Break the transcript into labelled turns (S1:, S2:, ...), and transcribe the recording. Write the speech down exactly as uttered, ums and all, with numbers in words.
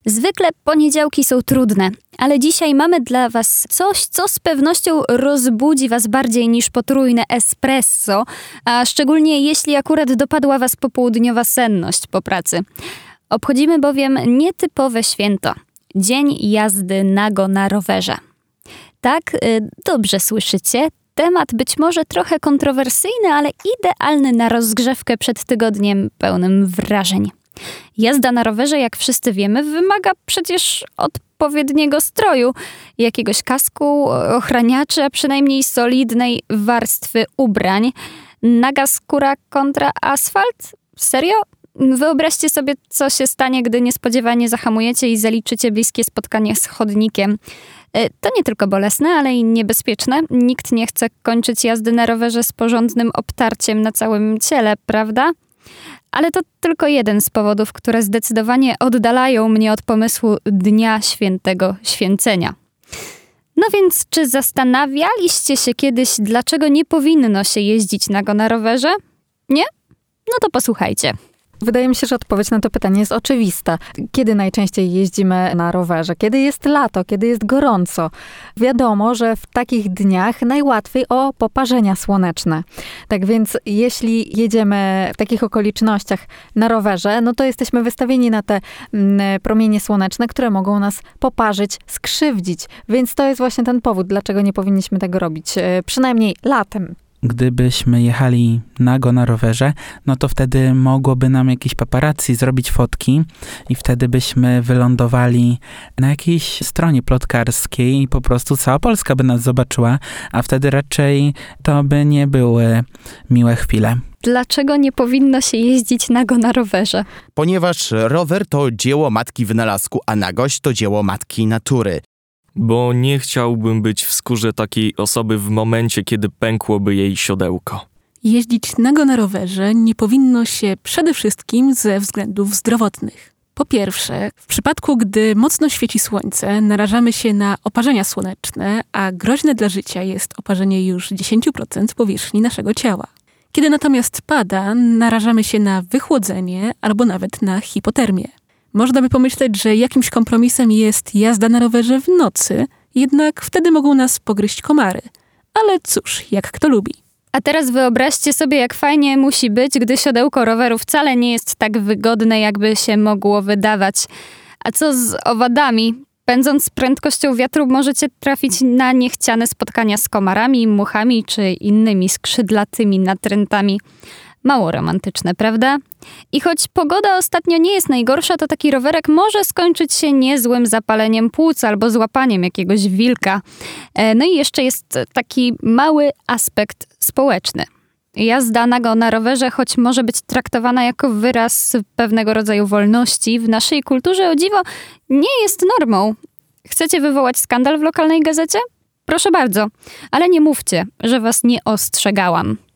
S1: Zwykle poniedziałki są trudne, ale dzisiaj mamy dla was coś, co z pewnością rozbudzi was bardziej niż potrójne espresso, a szczególnie jeśli akurat dopadła was popołudniowa senność po pracy. Obchodzimy bowiem nietypowe święto. Dzień jazdy nago na rowerze. Tak, yy, dobrze słyszycie. Temat być może trochę kontrowersyjny, ale idealny na rozgrzewkę przed tygodniem pełnym wrażeń. Jazda na rowerze, jak wszyscy wiemy, wymaga przecież odpowiedniego stroju, jakiegoś kasku, ochraniaczy, a przynajmniej solidnej warstwy ubrań. Naga skóra kontra asfalt? Serio? Wyobraźcie sobie, co się stanie, gdy niespodziewanie zahamujecie i zaliczycie bliskie spotkanie z chodnikiem. To nie tylko bolesne, ale i niebezpieczne. Nikt nie chce kończyć jazdy na rowerze z porządnym obtarciem na całym ciele, prawda? Ale to tylko jeden z powodów, które zdecydowanie oddalają mnie od pomysłu Dnia Świętego Święcenia. No więc, czy zastanawialiście się kiedyś, dlaczego nie powinno się jeździć nago na rowerze? Nie? No to posłuchajcie.
S2: Wydaje mi się, że odpowiedź na to pytanie jest oczywista. Kiedy najczęściej jeździmy na rowerze? Kiedy jest lato, kiedy jest gorąco? Wiadomo, że w takich dniach najłatwiej o poparzenia słoneczne. Tak więc jeśli jedziemy w takich okolicznościach na rowerze, no to jesteśmy wystawieni na te mm, promienie słoneczne, które mogą nas poparzyć, skrzywdzić. Więc to jest właśnie ten powód, dlaczego nie powinniśmy tego robić. E, przynajmniej latem.
S3: Gdybyśmy jechali nago na rowerze, no to wtedy mogłoby nam jakiś paparazzi zrobić fotki i wtedy byśmy wylądowali na jakiejś stronie plotkarskiej i po prostu cała Polska by nas zobaczyła, a wtedy raczej to by nie były miłe chwile.
S1: Dlaczego nie powinno się jeździć nago na rowerze?
S4: Ponieważ rower to dzieło matki wynalazku, a nagość to dzieło matki natury.
S5: Bo nie chciałbym być w skórze takiej osoby w momencie, kiedy pękłoby jej siodełko.
S6: Jeździć nago na rowerze nie powinno się przede wszystkim ze względów zdrowotnych. Po pierwsze, w przypadku, gdy mocno świeci słońce, narażamy się na oparzenia słoneczne, a groźne dla życia jest oparzenie już dziesięć procent powierzchni naszego ciała. Kiedy natomiast pada, narażamy się na wychłodzenie albo nawet na hipotermię. Można by pomyśleć, że jakimś kompromisem jest jazda na rowerze w nocy, jednak wtedy mogą nas pogryźć komary. Ale cóż, jak kto lubi.
S1: A teraz wyobraźcie sobie, jak fajnie musi być, gdy siodełko roweru wcale nie jest tak wygodne, jakby się mogło wydawać. A co z owadami? Pędząc z prędkością wiatru możecie trafić na niechciane spotkania z komarami, muchami czy innymi skrzydlatymi natrętami. Mało romantyczne, prawda? I choć pogoda ostatnio nie jest najgorsza, to taki rowerek może skończyć się niezłym zapaleniem płuc albo złapaniem jakiegoś wilka. No i jeszcze jest taki mały aspekt społeczny. Jazda nago na rowerze, choć może być traktowana jako wyraz pewnego rodzaju wolności, w naszej kulturze, o dziwo, nie jest normą. Chcecie wywołać skandal w lokalnej gazecie? Proszę bardzo, ale nie mówcie, że was nie ostrzegałam.